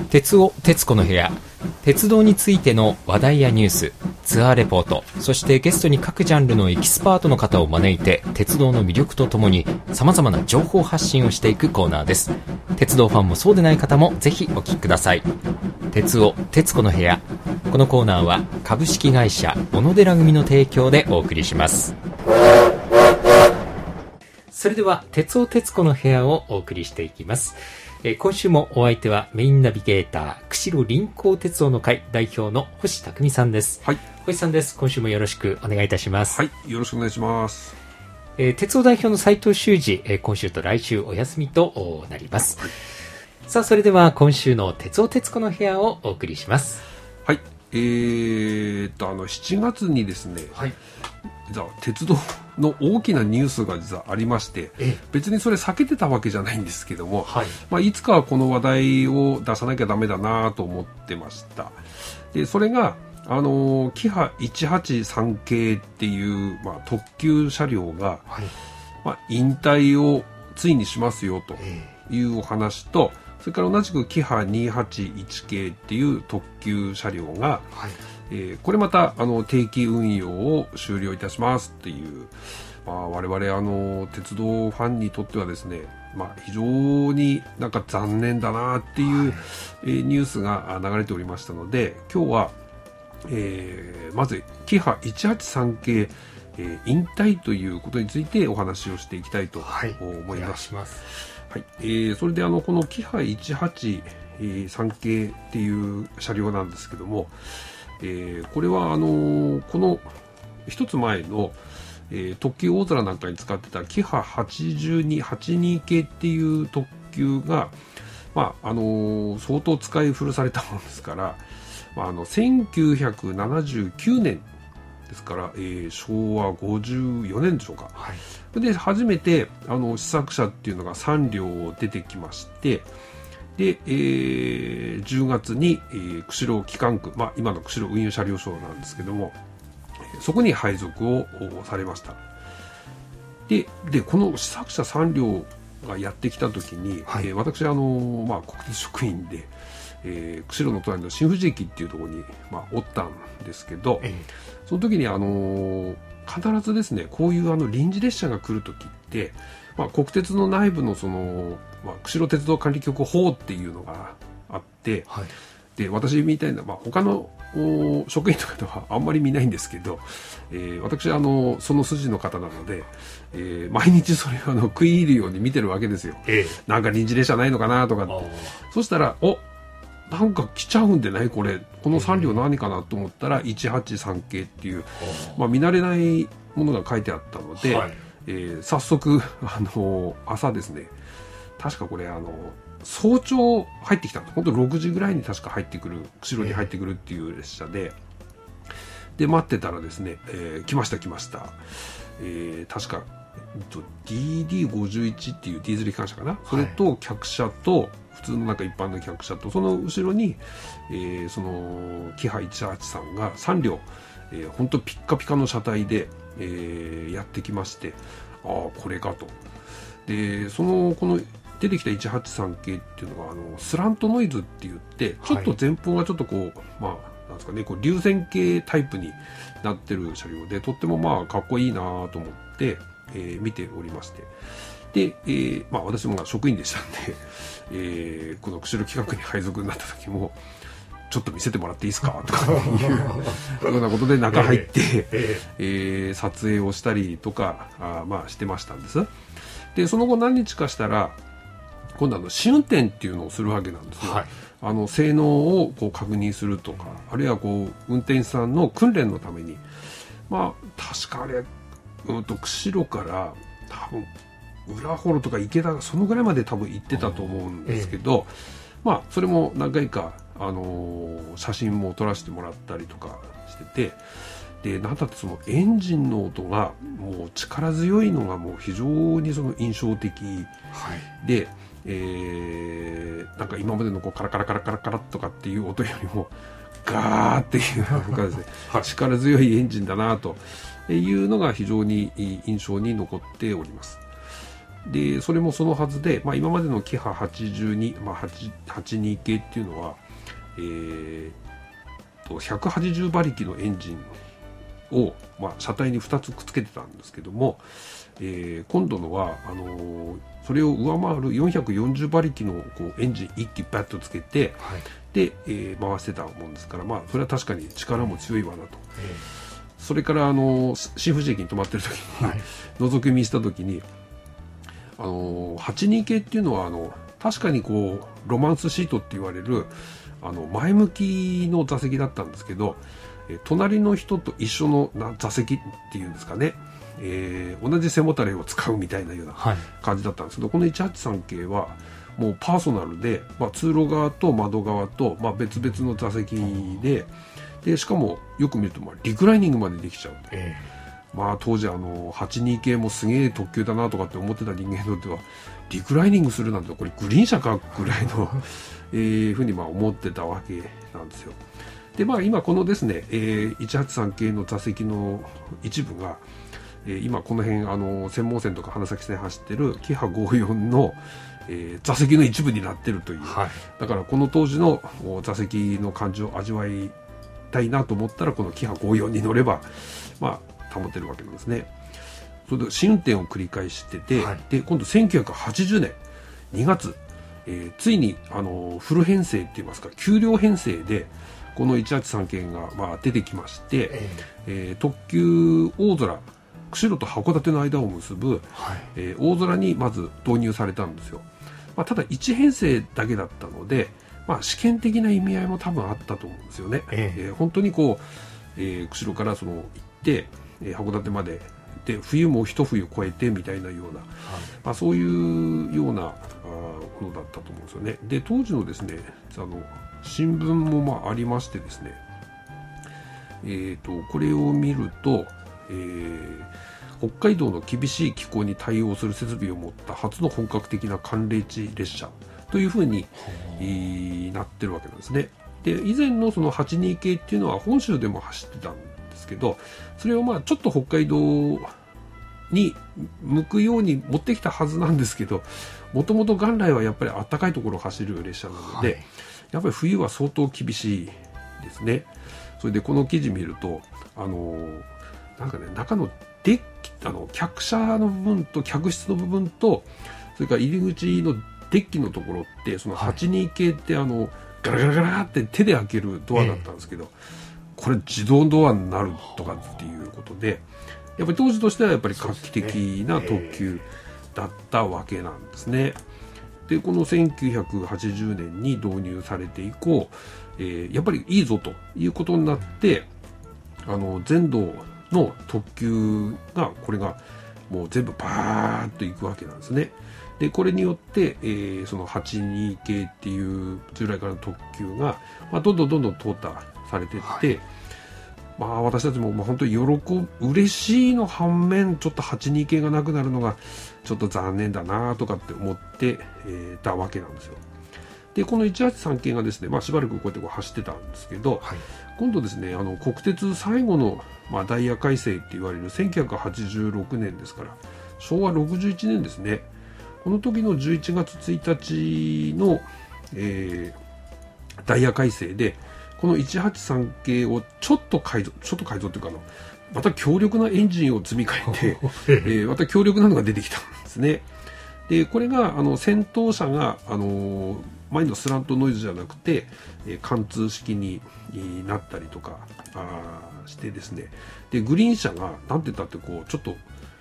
鉄尾鉄子の部屋、鉄道についての話題やニュース、ツアーレポート、そしてゲストに各ジャンルのエキスパートの方を招いて鉄道の魅力とともに様々な情報発信をしていくコーナーです。鉄道ファンもそうでない方もぜひお聞きください。鉄尾鉄子の部屋、このコーナーは株式会社小野寺組の提供でお送りします。それでは鉄尾鉄子の部屋をお送りしていきます。今週もお相手はメインナビゲーター釧路臨港鉄道の会代表の星匠さんです。 はい、 星さんです。今週もよろしくお願いいたします。 はい、よろしくお願いします。 鉄道代表の斉藤修二、今週と来週お休みとなります。はい、さあ、それでは今週の鉄尾鉄子の部屋をお送りします。 はい、7月にですね、はい、鉄道の大きなニュースが実はありまして、別にそれ避けてたわけじゃないんですけども、はい、いつかはこの話題を出さなきゃダメだなと思ってました。でそれがキハ183系っていう、特急車両が、はい、引退をついにしますよというお話と、それから同じくキハ281系っていう特急車両が、はい、これまた定期運用を終了いたしますっていう、我々鉄道ファンにとってはですね、非常になんか残念だなっていう、はい、ニュースが流れておりましたので、今日は、まずキハ183系、引退ということについてお話をしていきたいと思います。はい、それでこのキハ183系っていう車両なんですけども、これはこの一つ前の、特急大空なんかに使ってたキハ82系っていう特急が、相当使い古されたものですから、1979年ですから、昭和54年でしょうか、はい、で初めて試作車っていうのが3両出てきまして、で、10月に、釧路機関区、今の釧路運輸車両所なんですけども、そこに配属をされました。でこの試作車3両がやってきた時に、はい、私国鉄職員で、釧路の隣の新富士駅っていうところに、おったんですけど、その時に必ずですね、こういう臨時列車が来る時って、国鉄の内部の釧路鉄道管理局法っていうのがあって、はい、で私みたいな、他の職員の方はあんまり見ないんですけど、私はその筋の方なので、毎日それを食い入るように見てるわけですよ。なんか臨時列車ないのかなとかって。そしたらなんか来ちゃうんでないこの3両何かなと思ったら183系っていう、見慣れないものが書いてあったので、はい、早速朝ですね、確かこれ早朝入ってきたんです。本当6時ぐらいに確か入ってくる、釧路に入ってくるっていう列車で、待ってたらですね、来ました、確かDD51 っていうディーゼル機関車かな、それと客車と普通のなんか一般の客車と、その後ろに、そのキハ183が3両、本当ピッカピカの車体で、やってきまして、これかと。でこの出てきた183系っていうのがスラントノイズって言って、ちょっと前方がちょっとなんですかね、流線形タイプになってる車両で、とってもかっこいいなと思って、見ておりまして、で、私も職員でしたんで、この釧路企画に配属になった時も、ちょっと見せてもらっていいですかとかいうようなことで中入って、撮影をしたりとかしてましたんです。でその後何日かしたら今度試運転っていうのをするわけなんですよ。はい、性能を確認するとか、あるいは運転手さんの訓練のために、確かあれ、釧路から多分浦幌とか池田、そのぐらいまで多分行ってたと思うんですけど、それも何回か、写真も撮らせてもらったりとかしてて、でなんだってそのエンジンの音がもう力強いのがもう非常に印象的で、なんか今までのカラカラカラカラカラとかっていう音よりもガーっていうなんかですね、力強いエンジンだなというのが非常に印象に残っております。 でそれもそのはずで、今までのキハ82、82系っていうのは、180馬力のエンジンを、車体に2つくっつけてたんですけども、今度のはそれを上回る440馬力のエンジン1機バッとつけて、で、回してたもんですから、それは確かに力も強いわなと、それから新富士駅に止まってる時に、覗き見した時に82系っていうのは確かにロマンスシートって言われる前向きの座席だったんですけど、隣の人と一緒の座席っていうんですかね、同じ背もたれを使うみたいなような感じだったんですけど、この183系はもうパーソナルで、通路側と窓側と、別々の座席で、しかもよく見るとリクライニングまでできちゃう、当時82系もすげえ特急だなとかって思ってた人間にとってはリクライニングするなんてこれグリーン車かぐらいのふうに思ってたわけなんですよ。で今このですね、183系の座席の一部が、今この辺専門線とか花咲線走ってるキハ54の、座席の一部になってるという、だからこの当時の座席の感じを味わいたいなと思ったらこのキハ54に乗れば保てるわけなんですね。それで試運転を繰り返してて、で今度1980年2月、ついにフル編成って言いますか9両編成でこの183系が出てきまして、特急大空釧路と函館の間を結ぶ、大空にまず導入されたんですよ。ただ1編成だけだったので、試験的な意味合いも多分あったと思うんですよね。本当に釧路から行って、函館までで冬も一冬越えてみたいなような、そういうようなものだったと思うんですよね。で当時のですね新聞もありましてですね、これを見ると、北海道の厳しい気候に対応する設備を持った初の本格的な寒冷地列車というふうに、なってるわけなんですね。で以前のその82系っていうのは本州でも走ってたんですけど、それをちょっと北海道に向くように持ってきたはずなんですけど、もともと元来はやっぱり暖かいところを走る列車なので、やっぱり冬は相当厳しいですね。それでこの記事見るとなんかね、中のデッキ客車の部分と客室の部分とそれから入り口のデッキのところってその82系ってガラガラガラって手で開けるドアだったんですけど、これ自動ドアになるとかっていうことで、やっぱり当時としてはやっぱり画期的な特急だったわけなんですね。でこの1980年に導入されて以降、やっぱりいいぞということになって全道の特急がこれがもう全部バーッといくわけなんですね。でこれによって、その82系っていう従来からの特急が、どんどん淘汰されていって、私たちも本当に嬉しいの反面ちょっと82系がなくなるのがちょっと残念だなとかって思って、たわけなんですよ。でこの183系がですね、しばらくこうやって走ってたんですけど、今度ですね国鉄最後の、ダイヤ改正って言われる1986年ですから昭和61年ですね。この時の11月1日の、ダイヤ改正でこの183系をちょっと改造っていうかまた強力なエンジンを積み替えて、また強力なのが出てきたんですね。でこれが先頭車が前のスラントノイズじゃなくて、貫通式になったりとかしてですね、でグリーン車がなんて言ったってちょっと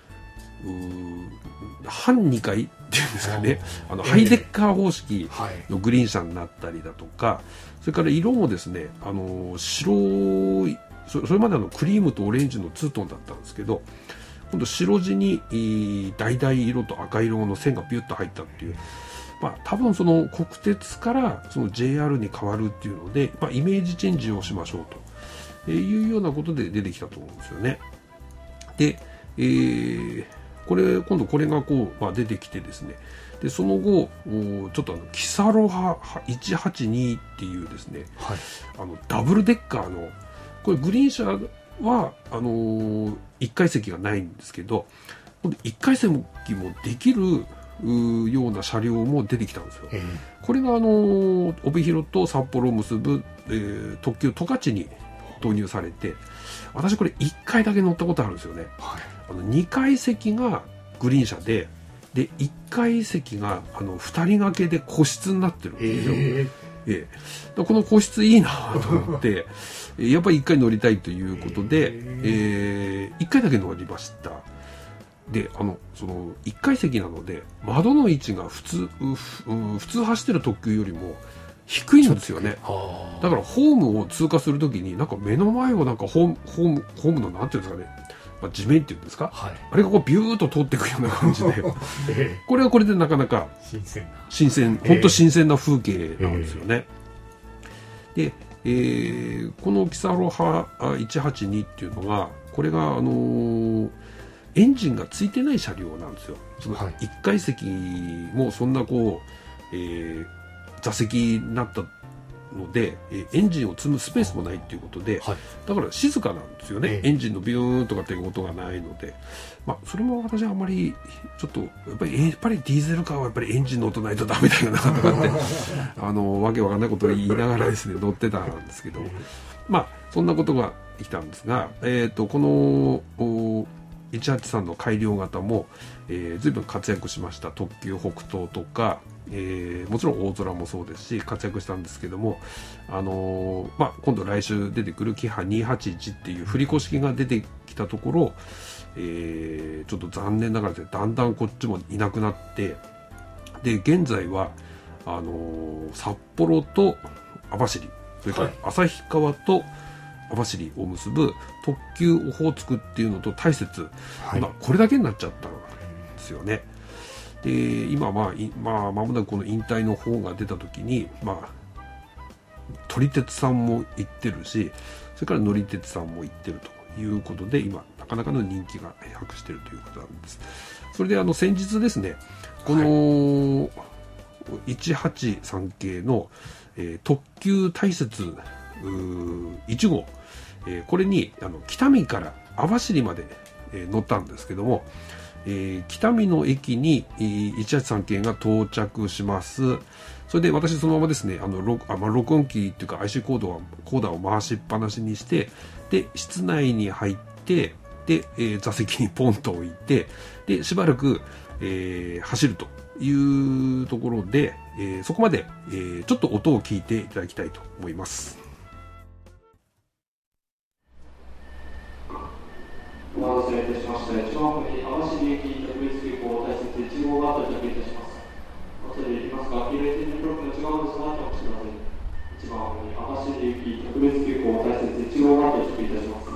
半2階っていうんですかね、ハイデッカー方式のグリーン車になったりだとか、それから色もですね白いそれまでクリームとオレンジのツートンだったんですけど、今度白地に橙色と赤色の線がピュッと入ったっていう、多分その国鉄からその JR に変わるっていうので、イメージチェンジをしましょうというようなことで出てきたと思うんですよね。で、今度これが出てきてですね、でその後ちょっとキサロハ182っていうですね、ダブルデッカーのこれグリーン車は1階席がないんですけど、 今度1階席もできるような車両も出てきたんですよ。これが帯広と札幌を結ぶ、特急十勝に導入されて、私これ1回だけ乗ったことあるんですよね。2階席がグリーン車で1階席が2人掛けで個室になってるんですよ。この個室いいなと思ってやっぱり1回乗りたいということで、1回だけ乗りました。でその1階席なので窓の位置が普通走ってる特急よりも低いんですよね。だからホームを通過するときになんか目の前をなんかホームのなんていうんですかね、地面っていうんですか、あれがこうビューッと通っていくような感じでこれはこれでなかなか本当新鮮な風景なんですよね。で、このキサロハ182っていうのがこれがエンジンがついてない車両なんですよ。その1階席もそんなこう、座席になったので、エンジンを積むスペースもないっていうことで、だから静かなんですよね。エンジンのビューンとかっていう音がないので、それも私はあまりちょっとやっぱりディーゼルカーはやっぱりエンジンの音ないとダメだよなとかってわけわかんないことを言いながらですね乗ってたんですけど、そんなことができたんですが、この183の改良型も、随分活躍しました。特急北東とか、もちろん大空もそうですし活躍したんですけども、今度来週出てくるキハ281っていう振り子式が出てきたところ、ちょっと残念ながらですね、だんだんこっちもいなくなって、で現在は札幌と網走、それから旭川と網走を結ぶ特急オホーツクっていうのと大雪、今これだけになっちゃったんですよね。で今間もなくこの引退の方が出た時に撮り鉄さんも行ってるし、それから乗り鉄さんも行ってるということで、今なかなかの人気が博しているということなんです。それで先日ですね、この183系の、特急大雪1号、これに北見から網走まで、乗ったんですけども、北見の駅に183系が到着します。それで私そのままですね録音機っていうか IC コーダーを回しっぱなしにして、で室内に入って、で、座席にポンと置いて、でしばらく、走るというところで、そこまで、ちょっと音を聞いていただきたいと思います。 お待たせいたしました。1番目に網走駅特別急行大雪1号が到着いたします。後で行きますが、黄色い点字ブロックの違うの備えてお待ちください。1番目に網走駅特別急行大雪1号が到着いたします。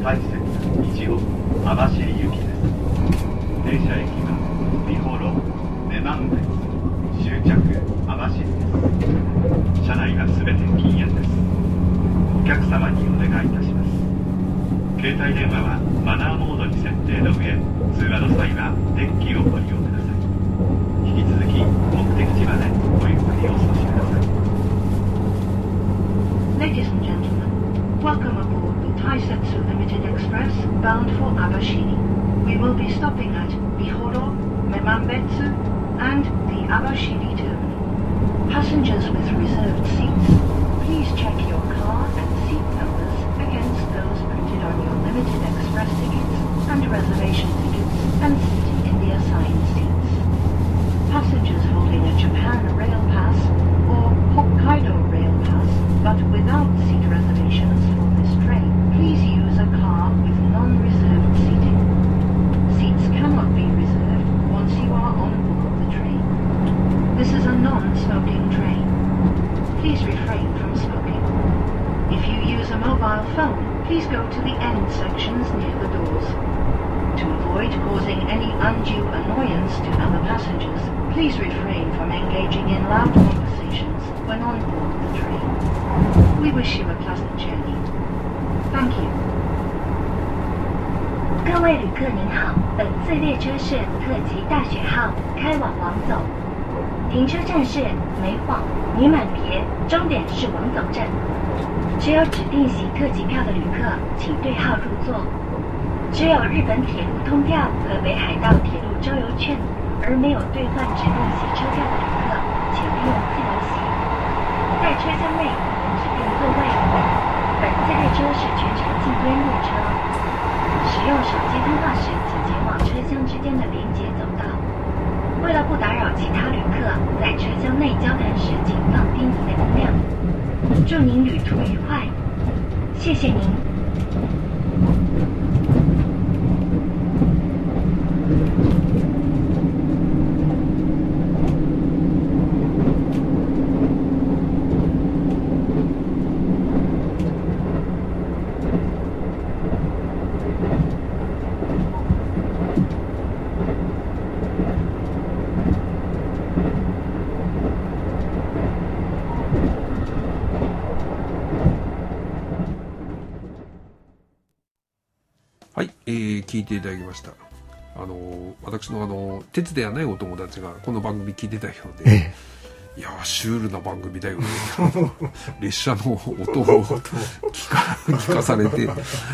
大雪1号網走行きです。停車駅は美幌、女満別、終着網走です。車内はすべて禁煙です。お客様にお願いいたします。携帯電話はマナーモードに設定の上、通話の際は電気をご利用ください。引き続き目的地までごゆっくりお過ごしください。 Ladies and gentlemen, welcome aboard the Taisetsu Limited Express bound for Abashiri. We will be stopping at Bihoro, Memambetsu, and the Abashiri terminal. Passengers with reserved seats, please check your car and seat numbers against those printed on your Limited Express tickets and reservation tickets and sit in the assigned seats. Passengers holding a Japan Rail Pass or Hokkaido Rail Pass but without seat reservations for this train, please use a car with non-reserved seating. Seats cannot be reserved once you are on board the train. This is a non-smoking train. Please refrain from smoking. If you use a mobile phone, please go to the end sections near the doors. To avoid causing any undue annoyance to other passengers, please refrain from engaging in loud conversations when on board the train. We wish you a pleasant journey. Thank you. 各位旅客您好，本次列车是特急大雪号，开往王走。停车站是梅晃、女满别，终点是王走站。持有指定席特急票的旅客，请对号入座。持有日本铁路通票和北海道铁路周游券而没有兑换指定席车票的旅客，请利用自由席。在车厢内不能指定座位。本次列车是全程禁烟列车。使用手机通话时，请前往车厢之间的连接走道。为了不打扰其他旅客，在车厢内交谈时，请放低你的音量。祝您旅途愉快，谢谢您。 はい、聞いていただきました。私の鉄ではないお友達がこの番組聞いてたようで、いやシュールな番組だよね列車の音を聞かされて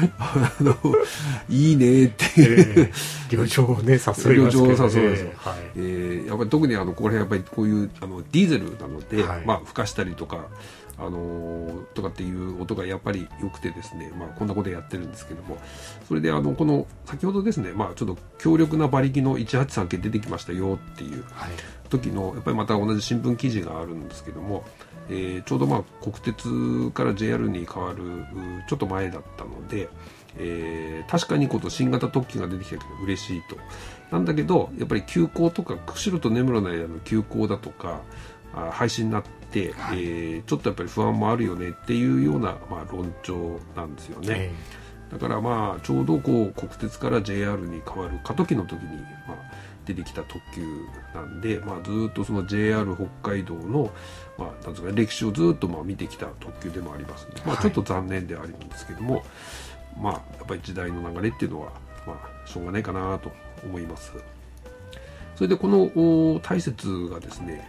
いいねって旅情をね誘いますけどね。旅情を誘います、 やっぱり特にこれやっぱりこういうディーゼルなので、まあ、吹かしたりとかとかっていう音がやっぱり良くてですね、まあ、こんなことやってるんですけども、それでこの先ほどですね、まあ、ちょっと強力な馬力の183系出てきましたよっていう時のやっぱりまた同じ新聞記事があるんですけども、ちょうどまあ国鉄から JR に変わるちょっと前だったので、確かに新型特急が出てきたけど嬉しいと。なんだけどやっぱり急行とか釧路と根室の間の急行だとか廃止になって、ちょっとやっぱり不安もあるよねっていうような、まあ、論調なんですよね。だからまあちょうど国鉄から JR に変わる過渡期の時に、まあ、出てきた特急なんで、まあ、ずっとその JR 北海道の、まあ、なんですかね、歴史をずっとまあ見てきた特急でもありますので、まあ、ちょっと残念ではあるんですけども、まあ、やっぱり時代の流れっていうのは、まあ、しょうがないかなと思います。それでこの大雪がですね、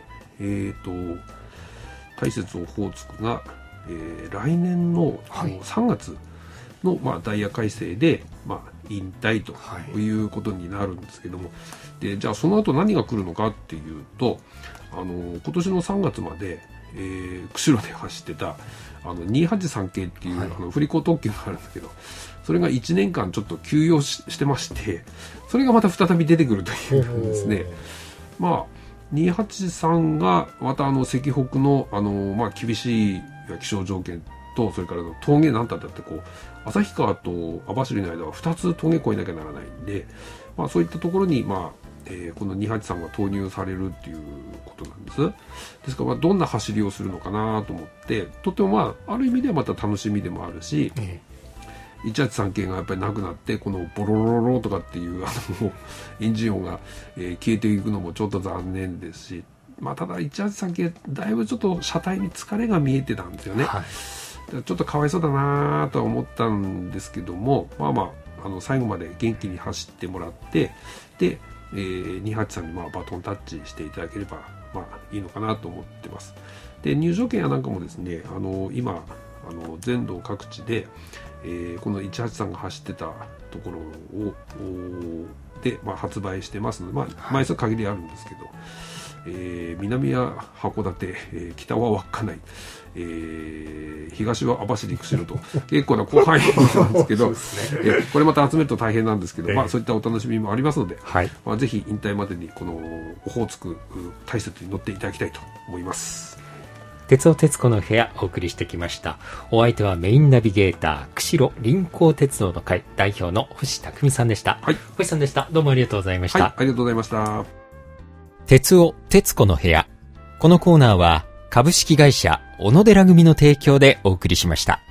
大雪オホーツクが、来年の3月の、まあ、ダイヤ改正で、まあ、引退ということになるんですけども、でじゃあその後何が来るのかっていうと、今年の3月まで、釧路で走ってた283系っていう、振り子特急があるんですけど、それが1年間ちょっと休養 してまして、それがまた再び出てくるというですね、まあ283がまた石北の、まあ、厳しい気象条件と、それから峠なんたって旭川と網走の間は2つ峠越えなきゃならないんで、まあ、そういったところに、まあこの283が投入されるっていうことなんです。ですから、まあ、どんな走りをするのかなと思って、とても、まあ、ある意味ではまた楽しみでもあるし、 183系がやっぱりなくなって、このボロロロとかっていうエンジン音が、消えていくのもちょっと残念ですし、まあ、ただ183系だいぶちょっと車体に疲れが見えてたんですよね、はい、ちょっとかわいそうだなとは思ったんですけども、まあまあ、最後まで元気に走ってもらって、で、283にまあバトンタッチしていただければまあいいのかなと思ってます。で、入場券やなんかもですね、今全道各地で、この183が走ってたところをで、まあ、発売してますので、まあ、枚数限りあるんですけど、南は函館、北は稚内、東は網走釧路と結構な広範囲なんですけどこれまた集めると大変なんですけど、まあ、そういったお楽しみもありますので、はい、まあ、ぜひ引退までにこのオホーツク大雪に乗っていただきたいと思います。 鉄尾鉄子の部屋お送りしてきました。お相手はメインナビゲーター釧路臨港鉄道の会代表の星匠さんでした。はい、星さんでした。どうもありがとうございました。 はい、ありがとうございました。 鉄尾鉄子の部屋、このコーナーは株式会社小野寺組の提供でお送りしました。